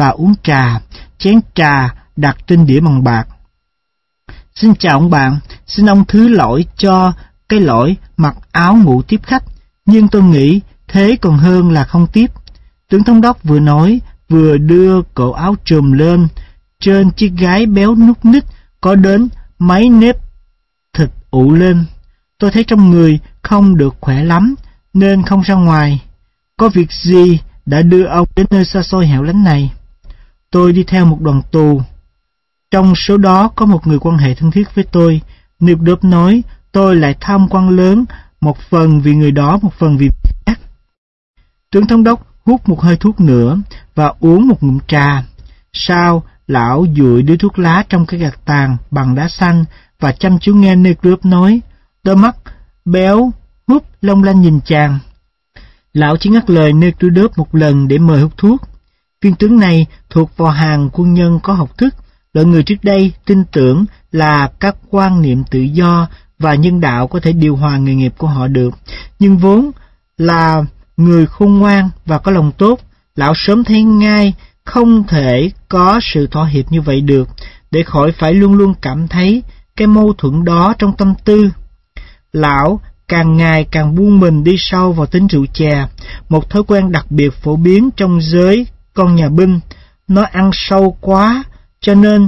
và uống trà, chén trà đặt trên đĩa bằng bạc. Xin chào ông bạn, xin ông thứ lỗi cho cái lỗi mặc áo ngủ tiếp khách, nhưng tôi nghĩ thế còn hơn là không tiếp. Tướng thống đốc vừa nói, vừa đưa cổ áo trùm lên. Trên chiếc gái béo núc ních có đến mấy nếp thịt ụ lên. Tôi thấy trong người không được khỏe lắm, nên không ra ngoài. Có việc gì đã đưa ông đến nơi xa xôi hẻo lánh này? Tôi đi theo một đoàn tù. Trong số đó có một người quan hệ thân thiết với tôi. Newdorf nói tôi lại tham quan lớn, một phần vì người đó, một phần vì khác. Tướng thống đốc hút một hơi thuốc nữa và uống một ngụm trà. Sau, lão dụi điếu thuốc lá trong cái gạt tàn bằng đá xanh và chăm chú nghe Newdorf nói. Đôi mắt béo húp long lanh nhìn chàng. Lão chỉ ngắt lời Newdorf một lần để mời hút thuốc. Viên tướng này thuộc vào hàng quân nhân có học thức, loại người trước đây tin tưởng là các quan niệm tự do và nhân đạo có thể điều hòa nghề nghiệp của họ được, nhưng vốn là người khôn ngoan và có lòng tốt. Lão sớm thấy ngay không thể có sự thỏa hiệp như vậy được, để khỏi phải luôn luôn cảm thấy cái mâu thuẫn đó trong tâm tư. Lão càng ngày càng buông mình đi sâu vào tính rượu chè, một thói quen đặc biệt phổ biến trong giới con nhà binh. Nó ăn sâu quá, cho nên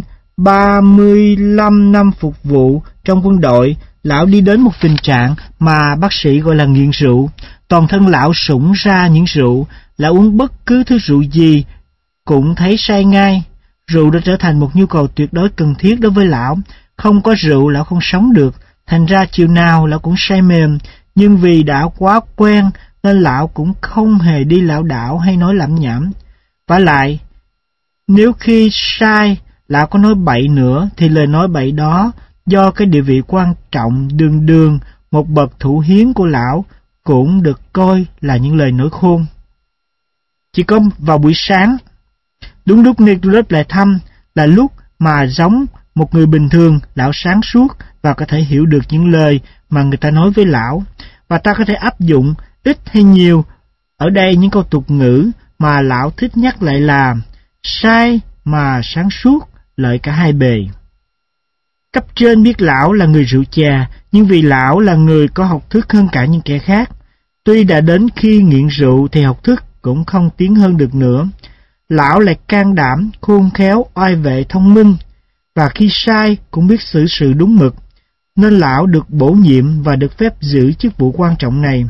35 năm phục vụ trong quân đội, lão đi đến một tình trạng mà bác sĩ gọi là nghiện rượu. Toàn thân lão sũng ra những rượu, lão uống bất cứ thứ rượu gì cũng thấy say ngay. Rượu đã trở thành một nhu cầu tuyệt đối cần thiết đối với lão. Không có rượu lão không sống được, thành ra chiều nào lão cũng say mềm. Nhưng vì đã quá quen nên lão cũng không hề đi lảo đảo hay nói lẩm nhẩm. Vả lại, nếu khi sai lão có nói bậy nữa thì lời nói bậy đó do cái địa vị quan trọng đường đường một bậc thủ hiến của lão cũng được coi là những lời nói khôn. Chỉ có vào buổi sáng, đúng lúc Newdorf lại thăm, là lúc mà giống một người bình thường, lão sáng suốt và có thể hiểu được những lời mà người ta nói với lão, và ta có thể áp dụng ít hay nhiều. Ở đây những câu tục ngữ mà lão thích nhắc lại là sai mà sáng suốt, lợi cả hai bề. Cấp trên biết lão là người rượu chè, nhưng vì lão là người có học thức hơn cả những kẻ khác. Tuy đã đến khi nghiện rượu thì học thức cũng không tiến hơn được nữa. Lão lại can đảm, khôn khéo, oai vệ, thông minh, và khi sai cũng biết xử sự đúng mực, nên lão được bổ nhiệm và được phép giữ chức vụ quan trọng này.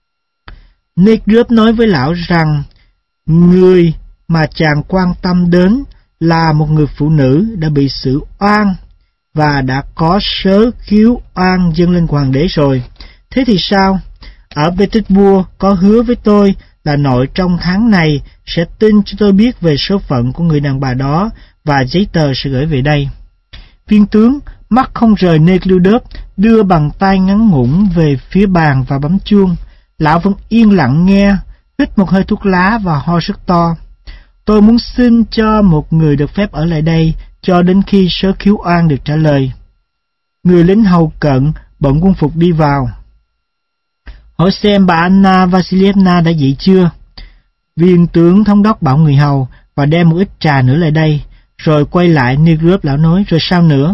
Newdorf nói với lão rằng người mà chàng quan tâm đến là một người phụ nữ đã bị xử oan và đã có sớ khiếu oan dâng lên hoàng đế rồi. Thế thì sao? Ở Petersburg có hứa với tôi là nội trong tháng này sẽ tin cho tôi biết về số phận của người đàn bà đó và giấy tờ sẽ gửi về đây. Viên tướng mắt không rời Newdorf, đưa bàn tay ngắn ngủn về phía bàn và bấm chuông. Lão vẫn yên lặng nghe, hít một hơi thuốc lá và ho rất to. Tôi muốn xin cho một người được phép ở lại đây cho đến khi sớ khiếu oan được trả lời. Người lính hầu cận bận quân phục đi vào. Hỏi xem bà Anna Vasilievna đã dậy chưa? Viên tướng thống đốc bảo người hầu và đem một ít trà nữa lại đây, rồi quay lại Newdorf. Lão nói, rồi sao nữa?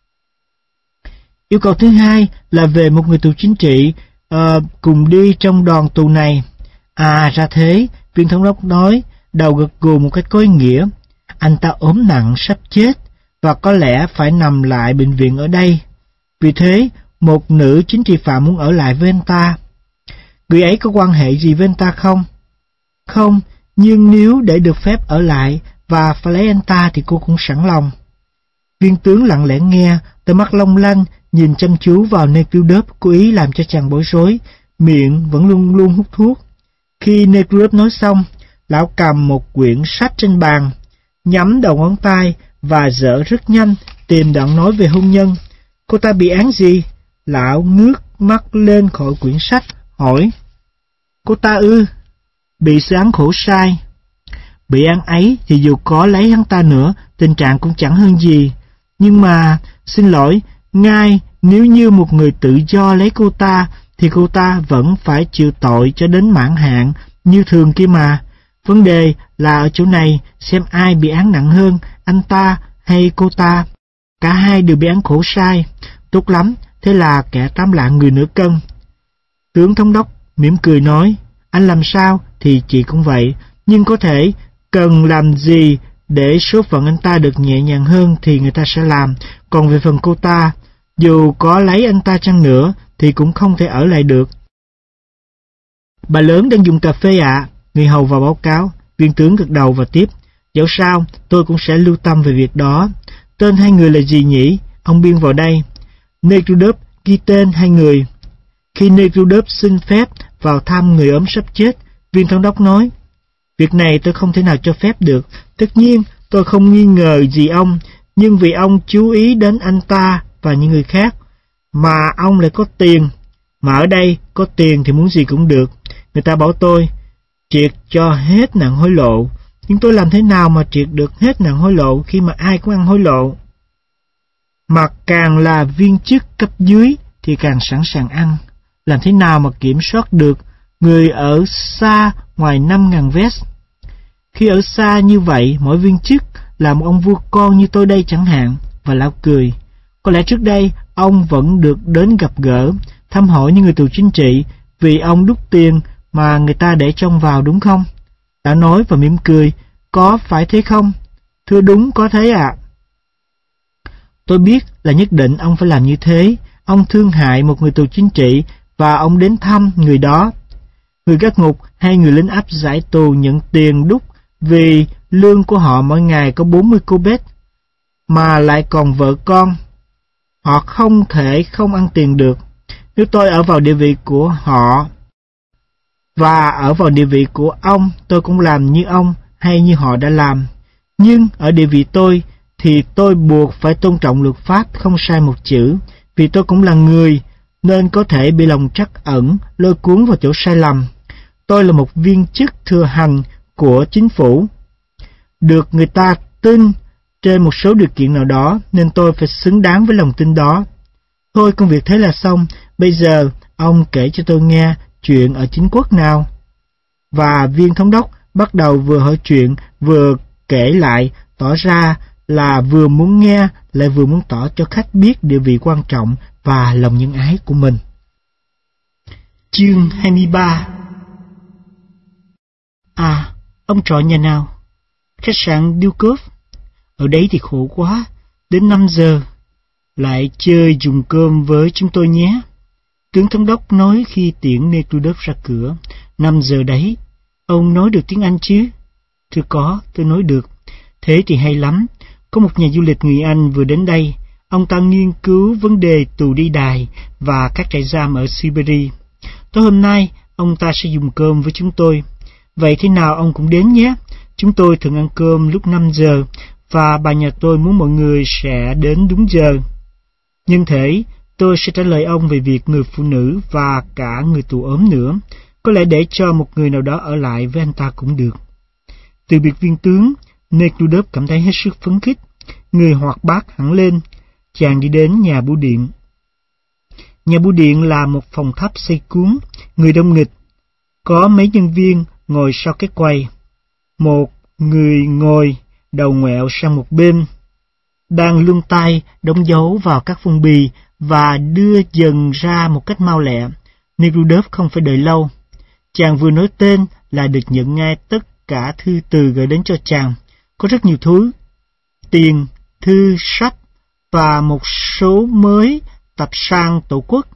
Yêu cầu thứ hai là về một người tù chính trị cùng đi trong đoàn tù này. À, ra thế, viên thống đốc nói, đầu gật gù một cách có ý nghĩa. Anh ta ốm nặng sắp chết và có lẽ phải nằm lại bệnh viện ở đây. Vì thế, một nữ chính trị phạm muốn ở lại với anh ta. Người ấy có quan hệ gì với anh ta không? Không, nhưng nếu để được phép ở lại và phải lấy anh ta thì cô cũng sẵn lòng. Viên tướng lặng lẽ nghe, đôi mắt long lanh nhìn chăm chú vào Newdorf, cố ý làm cho chàng bối rối, miệng vẫn luôn luôn hút thuốc. Khi Newdorf nói xong, lão cầm một quyển sách trên bàn, nhắm đầu ngón tay và dở rất nhanh tìm đoạn nói về hôn nhân. Cô ta bị án gì? Lão ngước mắt lên khỏi quyển sách, hỏi. Cô ta ư? Bị sự án khổ sai. Bị án ấy thì dù có lấy hắn ta nữa, tình trạng cũng chẳng hơn gì. Nhưng mà, xin lỗi, ngay nếu như một người tự do lấy cô ta, thì cô ta vẫn phải chịu tội cho đến mãn hạn như thường kia mà. Vấn đề là ở chỗ này, xem ai bị án nặng hơn, anh ta hay cô ta. Cả hai đều bị án khổ sai. Tốt lắm, thế là kẻ 8 lạng người nửa cân. Tướng thống đốc mỉm cười nói, anh làm sao thì chị cũng vậy, nhưng có thể cần làm gì để số phận anh ta được nhẹ nhàng hơn thì người ta sẽ làm. Còn về phần cô ta, dù có lấy anh ta chăng nữa thì cũng không thể ở lại được. Bà lớn đang dùng cà phê ạ. Người hầu vào báo cáo. Viên tướng gật đầu và tiếp, dẫu sao tôi cũng sẽ lưu tâm về việc đó. Tên hai người là gì nhỉ? Ông biên vào đây. Nekhludoff ghi tên hai người. Khi Nekhludoff xin phép vào thăm người ốm sắp chết, viên thống đốc nói, việc này tôi không thể nào cho phép được. Tất nhiên tôi không nghi ngờ gì ông, nhưng vì ông chú ý đến anh ta và những người khác, mà ông lại có tiền. Mà ở đây có tiền thì muốn gì cũng được. Người ta bảo tôi triệt cho hết nạn hối lộ, nhưng tôi làm thế nào mà triệt được hết nạn hối lộ khi mà ai cũng ăn hối lộ? Mà càng là viên chức cấp dưới thì càng sẵn sàng ăn. Làm thế nào mà kiểm soát được người ở xa ngoài 5.000 vest? Khi ở xa như vậy, mỗi viên chức là một ông vua con như tôi đây chẳng hạn. Và lão cười. Có lẽ trước đây ông vẫn được đến gặp gỡ, thăm hỏi những người tù chính trị, vì ông đút tiền mà người ta để trông vào, đúng không? Đã nói và mỉm cười, có phải thế không? Thưa đúng, có thế ạ. Tôi biết là nhất định ông phải làm như thế. Ông thương hại một người tù chính trị và ông đến thăm người đó. Người gác ngục hay người lính áp giải tù nhận tiền đút vì lương của họ mỗi ngày có 40 kobet, mà lại còn vợ con. Họ không thể không ăn tiền được. Nếu tôi ở vào địa vị của họ và ở vào địa vị của ông, tôi cũng làm như ông hay như họ đã làm. Nhưng ở địa vị tôi thì tôi buộc phải tôn trọng luật pháp, không sai một chữ, vì tôi cũng là người nên có thể bị lòng trắc ẩn lôi cuốn vào chỗ sai lầm. Tôi là một viên chức thừa hành của chính phủ, được người ta tin trên một số điều kiện nào đó, nên tôi phải xứng đáng với lòng tin đó. Thôi, công việc thế là xong. Bây giờ ông kể cho tôi nghe chuyện ở chính quốc nào. Và viên thống đốc bắt đầu vừa hỏi chuyện vừa kể lại, tỏ ra là vừa muốn nghe lại vừa muốn tỏ cho khách biết địa vị quan trọng và lòng nhân ái của mình. Chương 23. À, ông trọ nhà nào? Khách sạn Dukov. Ở đấy thì khổ quá, đến 5 giờ. Lại chơi dùng cơm với chúng tôi nhé. Tướng thống đốc nói khi tiễn Nekhludoff ra cửa. 5 giờ đấy. Ông nói được tiếng Anh chứ? Thưa có, tôi nói được. Thế thì hay lắm. Có một nhà du lịch người Anh vừa đến đây. Ông ta nghiên cứu vấn đề tù đi đài và các trại giam ở Siberia. Tối hôm nay, ông ta sẽ dùng cơm với chúng tôi. Vậy thế nào ông cũng đến nhé. Chúng tôi thường ăn cơm lúc 5 giờ, và bà nhà tôi muốn mọi người sẽ đến đúng giờ. Nhân thế, tôi sẽ trả lời ông về việc người phụ nữ và cả người tù ốm nữa. Có lẽ để cho một người nào đó ở lại với anh ta cũng được. Từ biệt viên tướng, Nekhludoff cảm thấy hết sức phấn khích. Người hoạt bát hẳn lên. Chàng đi đến nhà bưu điện. Nhà bưu điện là một phòng thấp xây cuốn, người đông nghịch. Có mấy nhân viên ngồi sau cái quầy. Một người ngồi đầu ngoẹo sang một bên, đang luân tay đóng dấu vào các phong bì và đưa dần ra một cách mau lẹ. Nekhludoff không phải đợi lâu. Chàng vừa nói tên là được nhận ngay tất cả thư từ gửi đến cho chàng. Có rất nhiều thứ: tiền, thư, sách và một số mới tập sang Tổ quốc.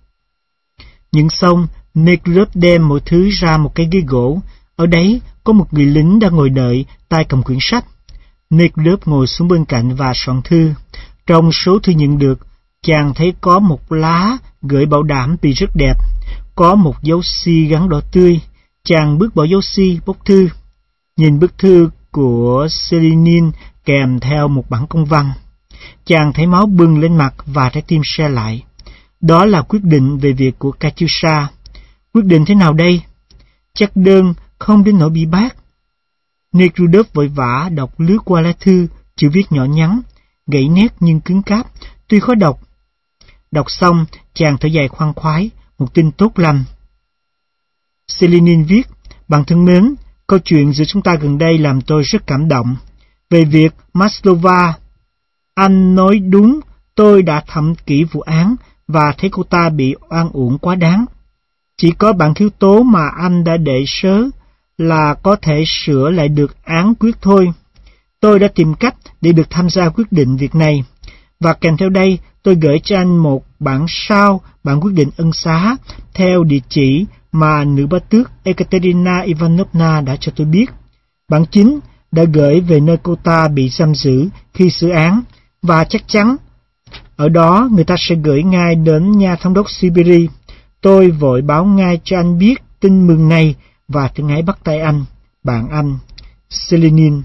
Nhận xong, Nekhludoff đem mọi thứ ra một cái ghế gỗ. Ở đấy có một người lính đang ngồi đợi, tay cầm quyển sách. Nekhludoff ngồi xuống bên cạnh và soạn thư. Trong số thư nhận được, chàng thấy có một lá gửi bảo đảm vì rất đẹp. Có một dấu xi gắn đỏ tươi. Chàng bước bỏ dấu xi, bốc thư. Nhìn bức thư của Selenin kèm theo một bản công văn. Chàng thấy máu bừng lên mặt và trái tim se lại. Đó là quyết định về việc của Katyusha. Quyết định thế nào đây? Chắc đơn không đến nỗi bi bát. Nekhludoff vội vã đọc lướt qua lá thư, chữ viết nhỏ nhắn, gãy nét nhưng cứng cáp, tuy khó đọc. Đọc xong, chàng thở dài khoan khoái, một tin tốt lành. Selenin viết: Bạn thân mến, Câu chuyện giữa chúng ta gần đây làm tôi rất cảm động. Về việc Maslova, anh nói đúng, tôi đã thẩm kỹ vụ án và thấy cô ta bị oan uổng quá đáng. Chỉ có bản thiếu tố mà anh đã để sớ là có thể sửa lại được án quyết thôi. Tôi đã tìm cách để được tham gia quyết định việc này, và kèm theo đây tôi gửi cho anh một bản sao bản quyết định ân xá theo địa chỉ mà nữ bá tước Ekaterina Ivanovna đã cho tôi biết. Bản chính đã gửi về nơi cô ta bị giam giữ khi xử án, và chắc chắn ở đó người ta sẽ gửi ngay đến nhà thống đốc Siberia. Tôi vội báo ngay cho anh biết tin mừng này và thân ái bắt tay anh, bạn anh, Selenin.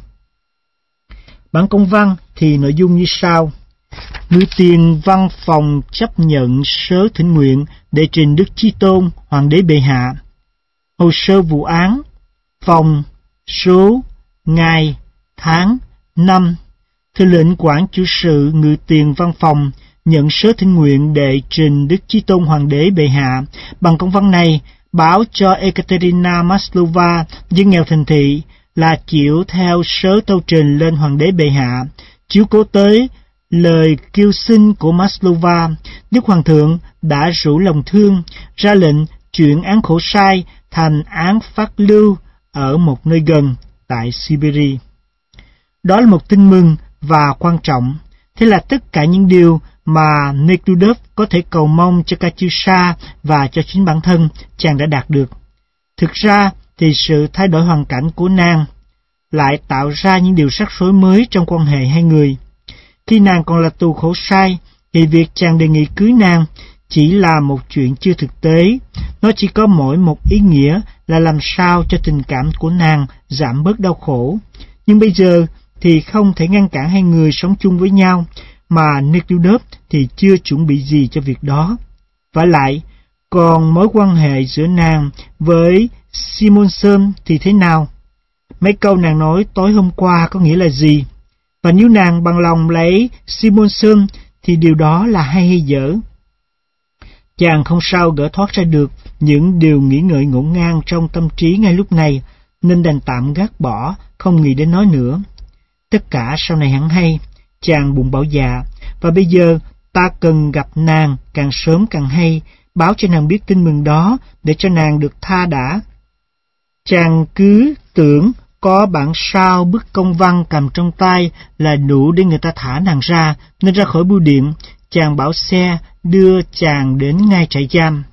Bản công văn thì nội dung như sau. Ngự tiền văn phòng chấp nhận sớ thỉnh nguyện để trình Đức Chí Tôn Hoàng đế bệ hạ. Hồ sơ vụ án, phòng, số, ngày, tháng, năm. Thư lệnh quản chủ sự ngự tiền văn phòng nhận sớ thỉnh nguyện để trình Đức Chí Tôn Hoàng đế bệ hạ. Bằng công văn này báo cho Ekaterina Maslova, dân nghèo thành thị, là chịu theo sớ tâu trình lên Hoàng đế bệ hạ, chiếu cố tới lời kêu xin của Maslova. Đức Hoàng thượng đã rủ lòng thương, ra lệnh chuyển án khổ sai thành án phát lưu ở một nơi gần tại Siberia. Đó là một tin mừng và quan trọng. Thế là tất cả những điều mà Nekhludoff có thể cầu mong cho Katyusha và cho chính bản thân chàng đã đạt được. Thực ra thì sự thay đổi hoàn cảnh của nàng lại tạo ra những điều rắc rối mới trong quan hệ hai người. Khi nàng còn là tù khổ sai, thì việc chàng đề nghị cưới nàng chỉ là một chuyện chưa thực tế. Nó chỉ có mỗi một ý nghĩa là làm sao cho tình cảm của nàng giảm bớt đau khổ. Nhưng bây giờ thì không thể ngăn cản hai người sống chung với nhau, mà Nekhludoff thì chưa chuẩn bị gì cho việc đó. Vả lại, còn mối quan hệ giữa nàng với Simonson thì thế nào? Mấy câu nàng nói tối hôm qua có nghĩa là gì? Và nếu nàng bằng lòng lấy Simonson thì điều đó là hay dở? Chàng không sao gỡ thoát ra được những điều nghĩ ngợi ngổn ngang trong tâm trí ngay lúc này, nên đành tạm gác bỏ, không nghĩ đến nói nữa. Tất cả sau này hẳn hay, chàng bụng bảo dạ, và bây giờ ta cần gặp nàng càng sớm càng hay, báo cho nàng biết tin mừng đó để cho nàng được tha đã. Chàng cứ tưởng có bản sao bức công văn cầm trong tay là đủ để người ta thả nàng ra, nên ra khỏi bưu điện, chàng bảo xe đưa chàng đến ngay trại giam.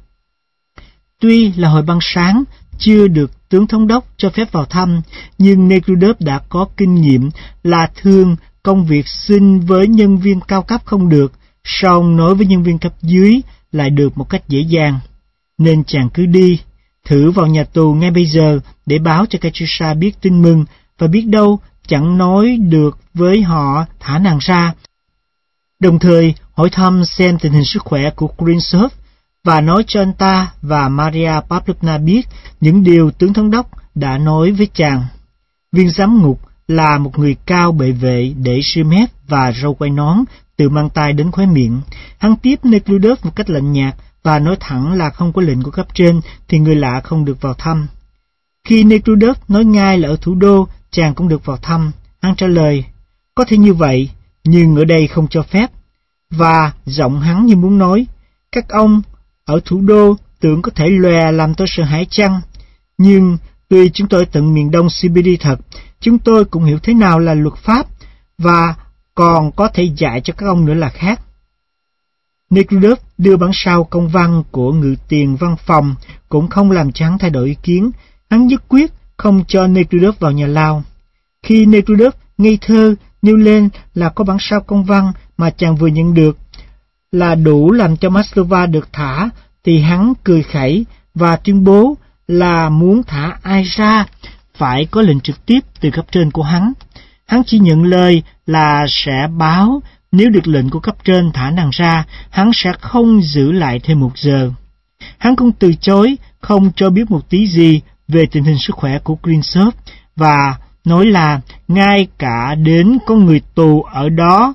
Tuy là hồi ban sáng, chưa được tướng thống đốc cho phép vào thăm, nhưng Nekhludoff đã có kinh nghiệm là thường công việc xin với nhân viên cao cấp không được, song nói với nhân viên cấp dưới lại được một cách dễ dàng. Nên chàng cứ đi, thử vào nhà tù ngay bây giờ để báo cho Katyusha biết tin mừng, và biết đâu chẳng nói được với họ thả nàng ra. Đồng thời hỏi thăm xem tình hình sức khỏe của Kurintsov và nói cho anh ta và Maria Pavlovna biết những điều tướng thống đốc đã nói với chàng. Viên giám ngục là một người cao bệ vệ để ria mép và râu quai nón từ mang tay đến khóe miệng. Hắn tiếp Nekhludoff một cách lạnh nhạt và nói thẳng là không có lệnh của cấp trên thì người lạ không được vào thăm. Khi Nekhludoff nói ngay là ở thủ đô chàng cũng được vào thăm, hắn trả lời, có thể như vậy, nhưng ở đây không cho phép. Và giọng hắn như muốn nói, các ông ở thủ đô tưởng có thể lòe làm tôi sợ hãi chăng? Nhưng tuy chúng tôi ở tận miền đông Siberia thật, chúng tôi cũng hiểu thế nào là luật pháp, và còn có thể dạy cho các ông nữa là khác. Nekhludoff đưa bản sao công văn của ngự tiền văn phòng cũng không làm cho hắn thay đổi ý kiến. Hắn nhất quyết không cho Nekhludoff vào nhà lao. Khi Nekhludoff ngây thơ nêu lên là có bản sao công văn mà chàng vừa nhận được là đủ làm cho Maslova được thả, thì hắn cười khẩy và tuyên bố là muốn thả ai ra phải có lệnh trực tiếp từ cấp trên của hắn. Hắn chỉ nhận lời là sẽ báo nếu được lệnh của cấp trên thả nàng ra, hắn sẽ không giữ lại thêm 1 giờ. Hắn cũng từ chối không cho biết một tí gì về tình hình sức khỏe của Kurintsov và nói là ngay cả đến có người tù ở đó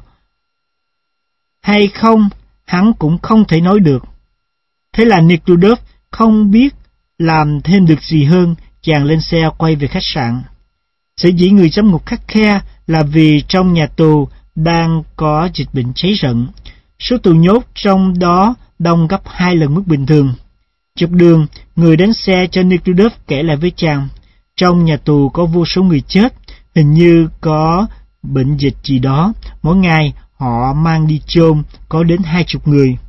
hay không, hắn cũng không thể nói được. Thế là Nekhludoff không biết làm thêm được gì hơn, chàng lên xe quay về khách sạn. Sở dĩ người giám ngục khắt khe là vì trong nhà tù đang có dịch bệnh cháy rận. Số tù nhốt trong đó đông gấp 2 lần mức bình thường. Chụp đường, người đánh xe cho Nekhludoff kể lại với chàng, trong nhà tù có vô số người chết, hình như có bệnh dịch gì đó, mỗi ngày họ mang đi chôn có đến 20 người.